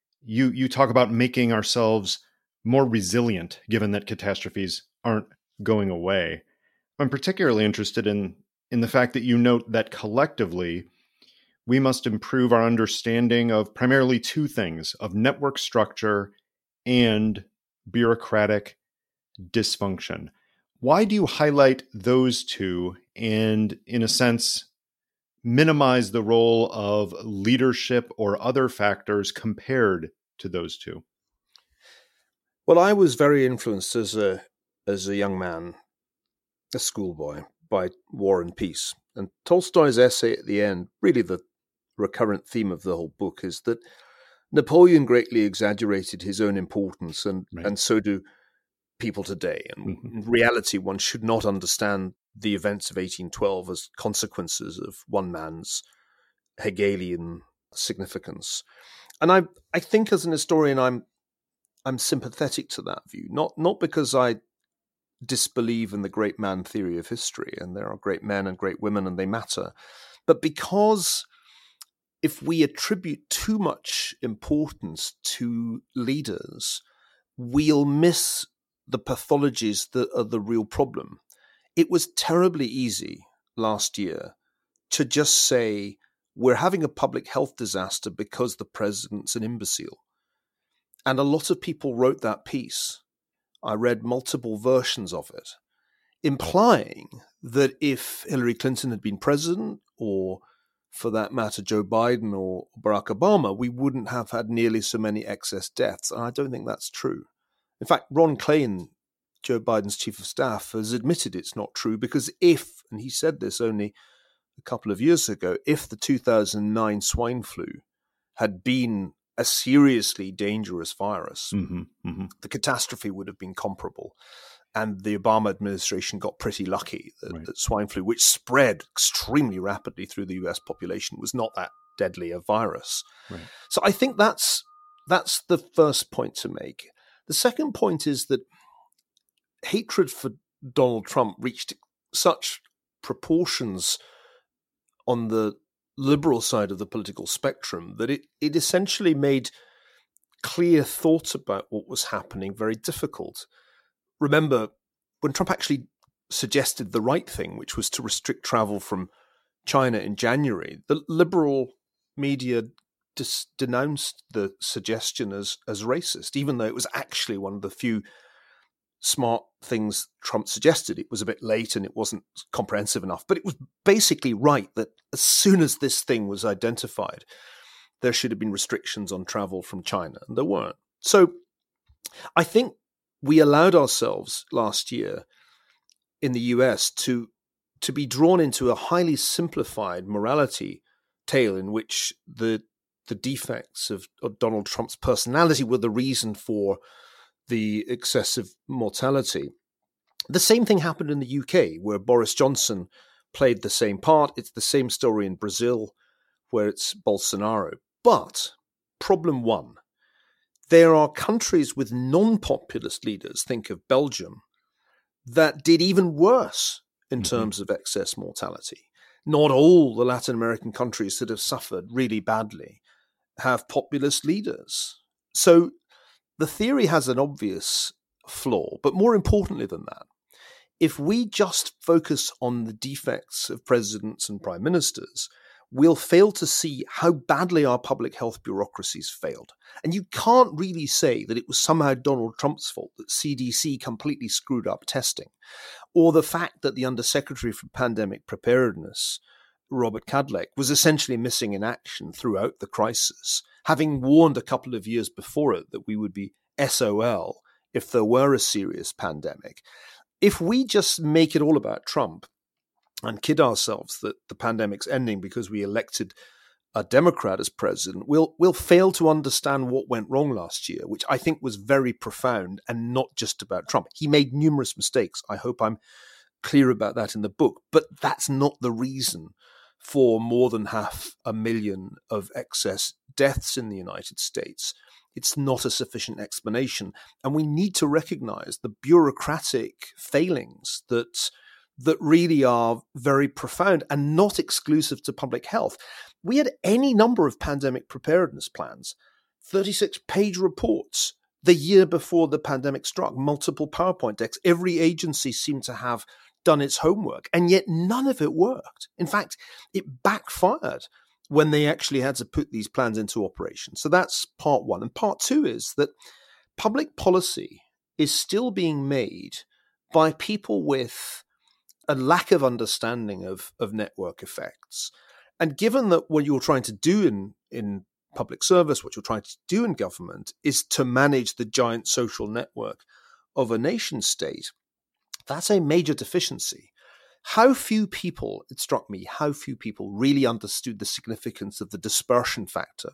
you talk about making ourselves more resilient, given that catastrophes aren't going away. I'm particularly interested in the fact that you note that collectively, we must improve our understanding of primarily two things: of network structure and bureaucratic dysfunction. Why do you highlight those two and, in a sense, minimize the role of leadership or other factors compared to those two? Well, I was very influenced as a young man, a schoolboy, by War and Peace. And Tolstoy's essay at the end, really the recurrent theme of the whole book, is that Napoleon greatly exaggerated his own importance, and so do people today. And in reality, one should not understand the events of 1812 as consequences of one man's Hegelian significance. And I think as an historian, I'm sympathetic to that view, not because I disbelieve in the great man theory of history, and there are great men and great women and they matter, but because if we attribute too much importance to leaders, we'll miss the pathologies that are the real problem. It was terribly easy last year to just say, we're having a public health disaster because the president's an imbecile. And a lot of people wrote that piece. I read multiple versions of it, implying that if Hillary Clinton had been president, or for that matter, Joe Biden or Barack Obama, we wouldn't have had nearly so many excess deaths. And I don't think that's true. In fact, Ron Klain Joe Biden's chief of staff, has admitted it's not true, because if, and he said this only a couple of years ago, if the 2009 swine flu had been a seriously dangerous virus, the catastrophe would have been comparable. And the Obama administration got pretty lucky that swine flu, which spread extremely rapidly through the US population, was not that deadly a virus. Right. So I think that's the first point to make. The second point is that hatred for Donald Trump reached such proportions on the liberal side of the political spectrum that it essentially made clear thought about what was happening very difficult. Remember, when Trump actually suggested the right thing, which was to restrict travel from China in January, the liberal media denounced the suggestion as racist, even though it was actually one of the few smart things Trump suggested. It was a bit late and it wasn't comprehensive enough, but it was basically right that as soon as this thing was identified, there should have been restrictions on travel from China, and there weren't. So I think we allowed ourselves last year in the US to be drawn into a highly simplified morality tale in which the defects of Donald Trump's personality were the reason for the excessive mortality. The same thing happened in the UK, where Boris Johnson played the same part. It's the same story in Brazil, where it's Bolsonaro. But problem one, there are countries with non-populist leaders, think of Belgium, that did even worse in terms of excess mortality. Not all the Latin American countries that have suffered really badly have populist leaders. So the theory has an obvious flaw, but more importantly than that, if we just focus on the defects of presidents and prime ministers, we'll fail to see how badly our public health bureaucracies failed. And you can't really say that it was somehow Donald Trump's fault that CDC completely screwed up testing, or the fact that the Undersecretary for Pandemic Preparedness, Robert Kadlec, was essentially missing in action throughout the crisis, having warned a couple of years before it that we would be SOL if there were a serious pandemic. If we just make it all about Trump and kid ourselves that the pandemic's ending because we elected a Democrat as president, we'll fail to understand what went wrong last year, which I think was very profound and not just about Trump. He made numerous mistakes. I hope I'm clear about that in the book, but that's not the reason for more than 500,000 of excess deaths in the United States. It's not a sufficient explanation. And we need to recognize the bureaucratic failings that really are very profound and not exclusive to public health. We had any number of pandemic preparedness plans, 36-page reports the year before the pandemic struck, multiple PowerPoint decks. Every agency seemed to have done its homework, and yet none of it worked. In fact, it backfired when they actually had to put these plans into operation. So that's part one. And part two is that public policy is still being made by people with a lack of understanding of network effects. And given that what you're trying to do in public service, what you're trying to do in government is to manage the giant social network of a nation state, that's a major deficiency. How few people, it struck me, how few people really understood the significance of the dispersion factor,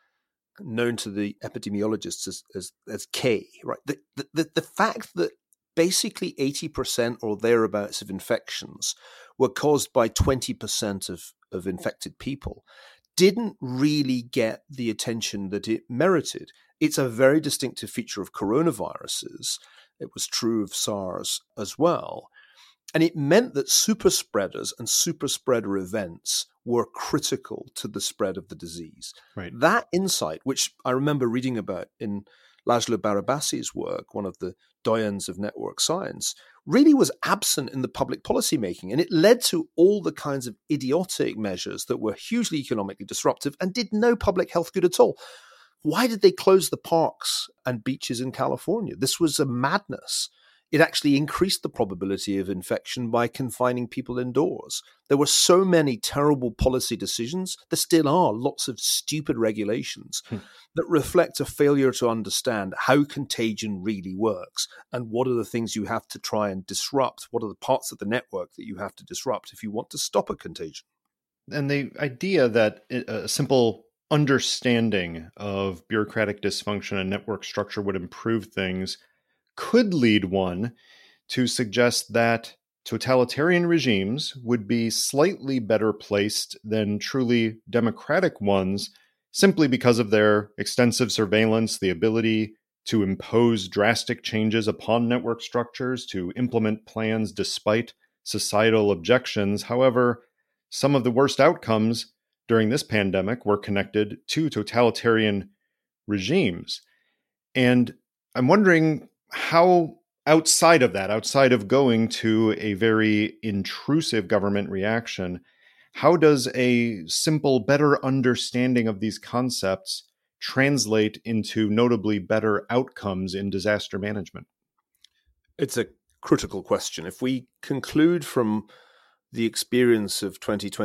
known to the epidemiologists as K, right? The fact that basically 80% or thereabouts of infections were caused by 20% of infected people didn't really get the attention that it merited. It's a very distinctive feature of coronaviruses. It was true of SARS as well. And it meant that super spreaders and super spreader events were critical to the spread of the disease. Right. That insight, which I remember reading about in Laszlo Barabasi's work, one of the doyens of network science, really was absent in the public policy making. And it led to all the kinds of idiotic measures that were hugely economically disruptive and did no public health good at all. Why did they close the parks and beaches in California? This was a madness. it actually increased the probability of infection by confining people indoors. There were so many terrible policy decisions. There still are lots of stupid regulations that reflect a failure to understand how contagion really works and what are the things you have to try and disrupt. What are the parts of the network that you have to disrupt if you want to stop a contagion? And the idea that a simple understanding of bureaucratic dysfunction and network structure would improve things could lead one to suggest that totalitarian regimes would be slightly better placed than truly democratic ones simply because of their extensive surveillance, the ability to impose drastic changes upon network structures, to implement plans despite societal objections. However, some of the worst outcomes during this pandemic were connected to totalitarian regimes. And I'm wondering how outside of that, outside of going to a very intrusive government reaction, how does a simple, better understanding of these concepts translate into notably better outcomes in disaster management? It's a critical question. If we conclude from the experience of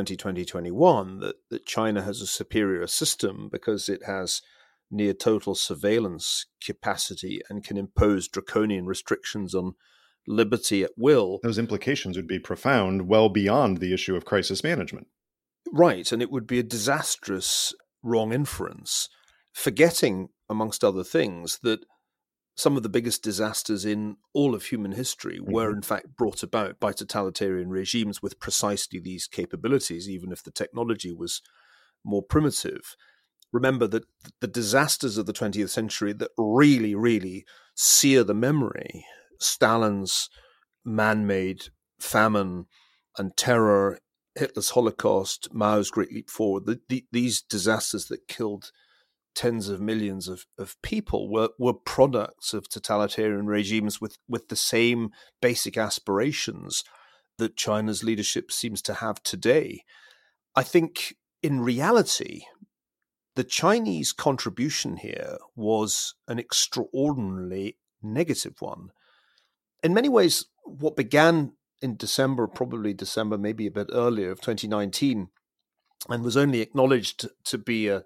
2020-2021 that China has a superior system because it has near total surveillance capacity and can impose draconian restrictions on liberty at will. Those implications would be profound, well beyond the issue of crisis management. Right, and it would be a disastrous wrong inference, forgetting, amongst other things, that some of the biggest disasters in all of human history were in fact brought about by totalitarian regimes with precisely these capabilities, even if the technology was more primitive. Remember that the disasters of the 20th century that really, really sear the memory, Stalin's man-made famine and terror, Hitler's Holocaust, Mao's Great Leap Forward, these disasters that killed tens of millions of people were products of totalitarian regimes with the same basic aspirations that China's leadership seems to have today. I think in reality, the Chinese contribution here was an extraordinarily negative one. In many ways, what began in December, maybe a bit earlier of 2019, and was only acknowledged to be a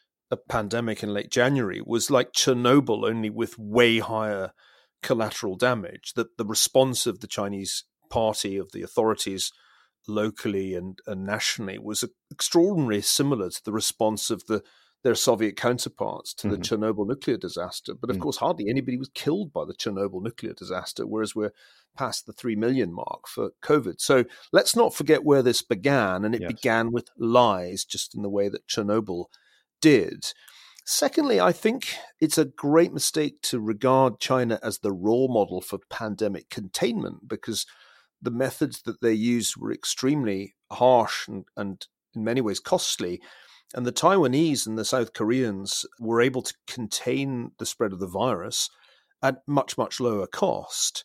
pandemic in late January, was like Chernobyl, only with way higher collateral damage. That the response of the Chinese party, of the authorities locally and nationally, was extraordinarily similar to the response of their Soviet counterparts to the Chernobyl nuclear disaster. But of course, hardly anybody was killed by the Chernobyl nuclear disaster, whereas we're past the 3 million mark for COVID. So let's not forget where this began, and it began with lies, just in the way that Chernobyl did. Secondly, I think it's a great mistake to regard China as the role model for pandemic containment, because the methods that they used were extremely harsh and in many ways costly. And the Taiwanese and the South Koreans were able to contain the spread of the virus at much, much lower cost.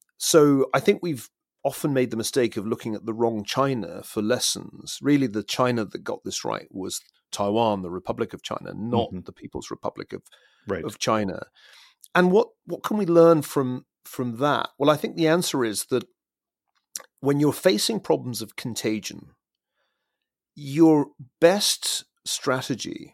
So I think we've often made the mistake of looking at the wrong China for lessons. Really, the China that got this right was Taiwan, the Republic of China, not the People's Republic of China. And what can we learn from that? Well, I think the answer is that when you're facing problems of contagion, your best strategy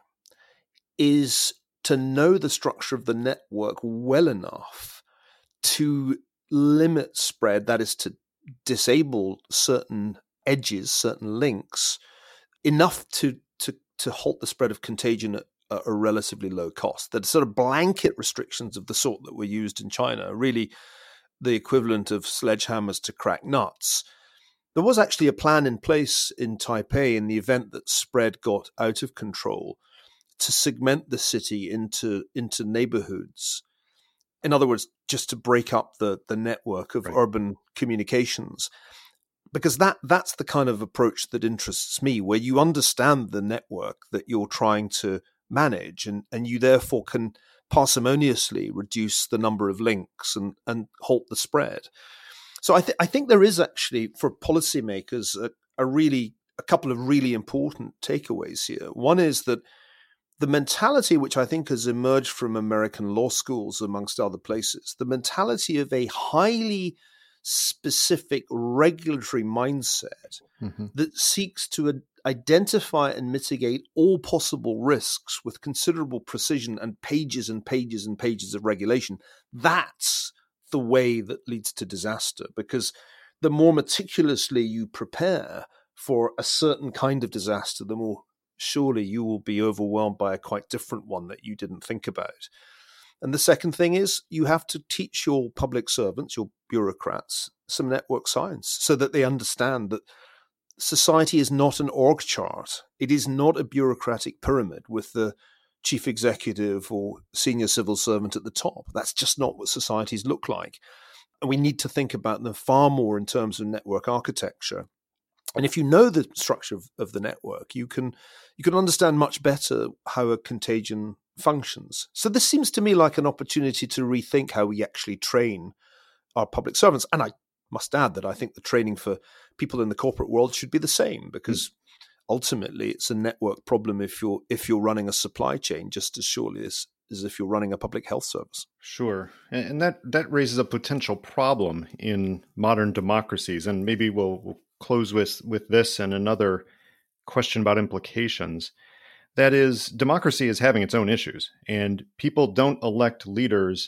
is to know the structure of the network well enough to limit spread, that is to disable certain edges, certain links, enough to halt the spread of contagion at a relatively low cost. That sort of blanket restrictions of the sort that were used in China are really the equivalent of sledgehammers to crack nuts. There was actually a plan in place in Taipei in the event that spread got out of control to segment the city into neighborhoods. In other words, just to break up the network of urban communications. Because that's the kind of approach that interests me, where you understand the network that you're trying to manage and you therefore can parsimoniously reduce the number of links and halt the spread. So I think there is actually, for policymakers, a couple of really important takeaways here. One is that the mentality which I think has emerged from American law schools, amongst other places, the mentality of a highly specific regulatory mindset that seeks to identify and mitigate all possible risks with considerable precision and pages and pages and pages of regulation. That's the way that leads to disaster, because the more meticulously you prepare for a certain kind of disaster, the more surely you will be overwhelmed by a quite different one that you didn't think about. And the second thing is you have to teach your public servants, your bureaucrats, some network science so that they understand that society is not an org chart. It is not a bureaucratic pyramid with the chief executive or senior civil servant at the top. That's just not what societies look like. And we need to think about them far more in terms of network architecture. And if you know the structure of the network, you can understand much better how a contagion functions. So this seems to me like an opportunity to rethink how we actually train our public servants. And I must add that I think the training for people in the corporate world should be the same, because ultimately it's a network problem if you're running a supply chain just as surely as if you're running a public health service. Sure. And that raises a potential problem in modern democracies. And maybe we'll close with this and another question about implications. That is, democracy is having its own issues, and people don't elect leaders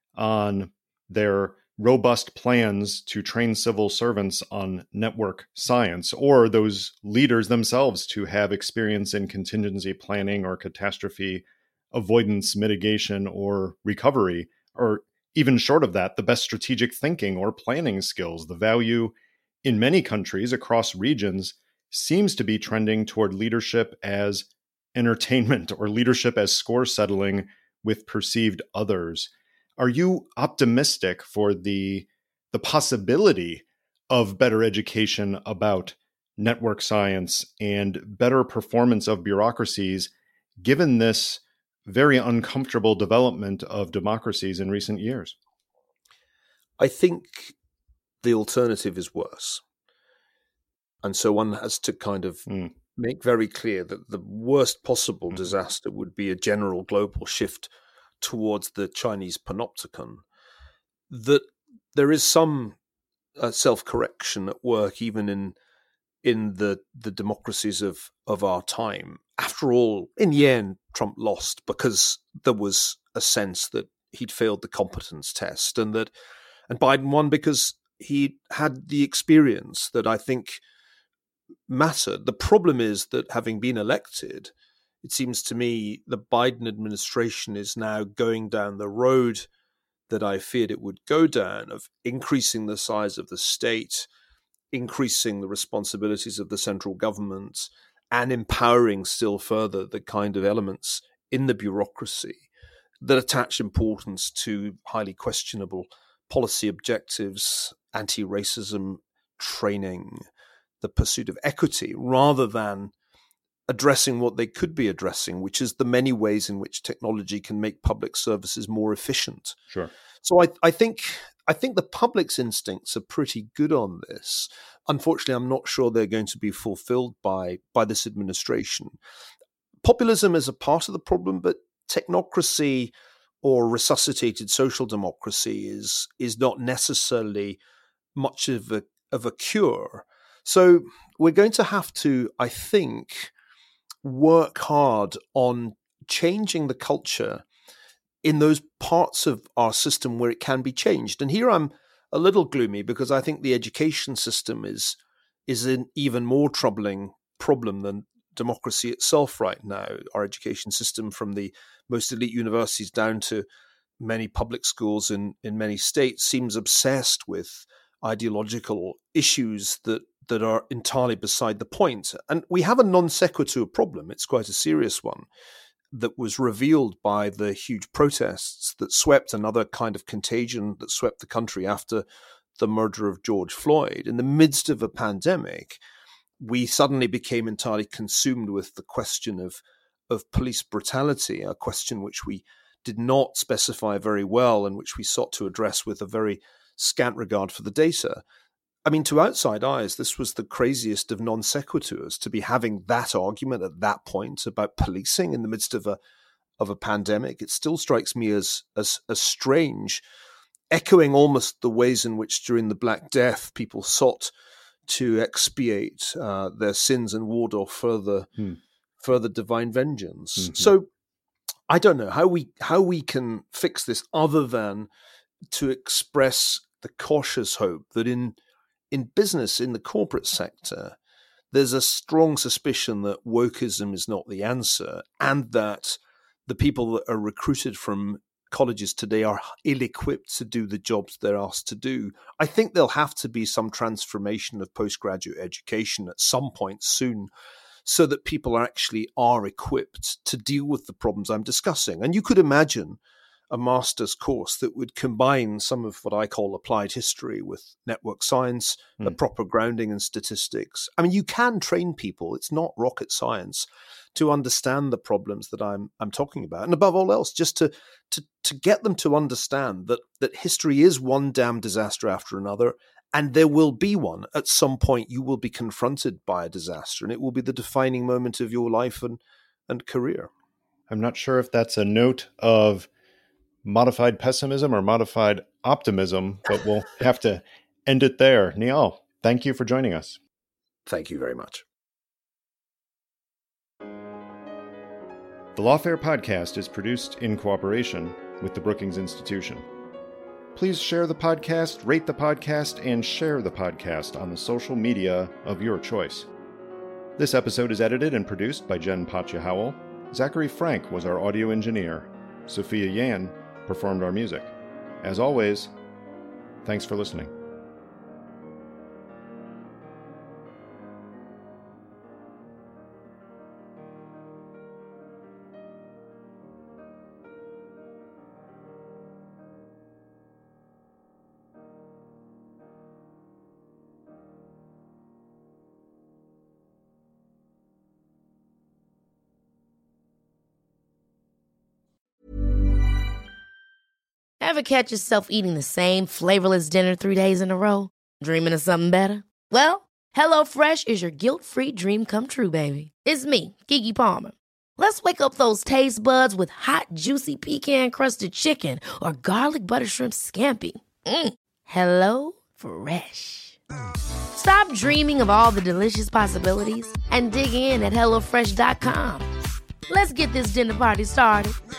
on their robust plans to train civil servants on network science, or those leaders themselves to have experience in contingency planning or catastrophe avoidance, mitigation, or recovery, or even short of that, the best strategic thinking or planning skills. The value in many countries across regions seems to be trending toward leadership as entertainment or leadership as score settling with perceived others. Are you optimistic for the possibility of better education about network science and better performance of bureaucracies, given this very uncomfortable development of democracies in recent years? I think the alternative is worse. And so one has to kind of make very clear that the worst possible disaster would be a general global shift towards the Chinese panopticon, that there is some self-correction at work even in the democracies of our time. After all, in the end, Trump lost because there was a sense that he'd failed the competence test, and Biden won because he had the experience that I think mattered. The problem is that having been elected, it seems to me the Biden administration is now going down the road that I feared it would go down, of increasing the size of the state, increasing the responsibilities of the central government, and empowering still further the kind of elements in the bureaucracy that attach importance to highly questionable policy objectives, anti-racism training, the pursuit of equity, rather than addressing what they could be addressing, which is the many ways in which technology can make public services more efficient. Sure. So I think the public's instincts are pretty good on this. Unfortunately, I'm not sure they're going to be fulfilled by this administration. Populism is a part of the problem, but technocracy or resuscitated social democracy is not necessarily much of a cure. So we're going to have to, I think, work hard on changing the culture in those parts of our system where it can be changed. And here I'm a little gloomy because I think the education system is an even more troubling problem than democracy itself right now. Our education system, from the most elite universities down to many public schools in many states, seems obsessed with ideological issues that are entirely beside the point. And we have a non sequitur problem. It's quite a serious one that was revealed by the huge protests that swept, another kind of contagion that swept the country after the murder of George Floyd. In the midst of a pandemic, we suddenly became entirely consumed with the question of police brutality, a question which we did not specify very well and which we sought to address with a very scant regard for the data. I mean, to outside eyes, this was the craziest of non sequiturs to be having that argument at that point about policing in the midst of a pandemic. It still strikes me as strange, echoing almost the ways in which during the Black Death people sought to expiate their sins and ward off further divine vengeance. Mm-hmm. So I don't know how we can fix this other than to express the cautious hope that in business, in the corporate sector, there's a strong suspicion that wokeism is not the answer, and that the people that are recruited from colleges today are ill-equipped to do the jobs they're asked to do. I think there'll have to be some transformation of postgraduate education at some point soon, so that people actually are equipped to deal with the problems I'm discussing. And you could imagine a master's course that would combine some of what I call applied history with network science, a proper grounding in statistics. I mean, you can train people, it's not rocket science, to understand the problems that I'm talking about. And above all else, just to get them to understand that history is one damn disaster after another, and there will be one. At some point, you will be confronted by a disaster, and it will be the defining moment of your life and career. I'm not sure if that's a note of modified pessimism or modified optimism, but we'll have to end it there. Neal, thank you for joining us. Thank you very much. The Lawfare Podcast is produced in cooperation with the Brookings Institution. Please share the podcast, rate the podcast, and share the podcast on the social media of your choice. This episode is edited and produced by Jen Patja-Howell. Zachary Frank was our audio engineer. Sophia Yan performed our music. As always, thanks for listening. Ever catch yourself eating the same flavorless dinner 3 days in a row? Dreaming of something better? Well, HelloFresh is your guilt-free dream come true, baby. It's me, Keke Palmer. Let's wake up those taste buds with hot, juicy pecan-crusted chicken or garlic butter shrimp scampi. HelloFresh. Stop dreaming of all the delicious possibilities and dig in at HelloFresh.com. Let's get this dinner party started.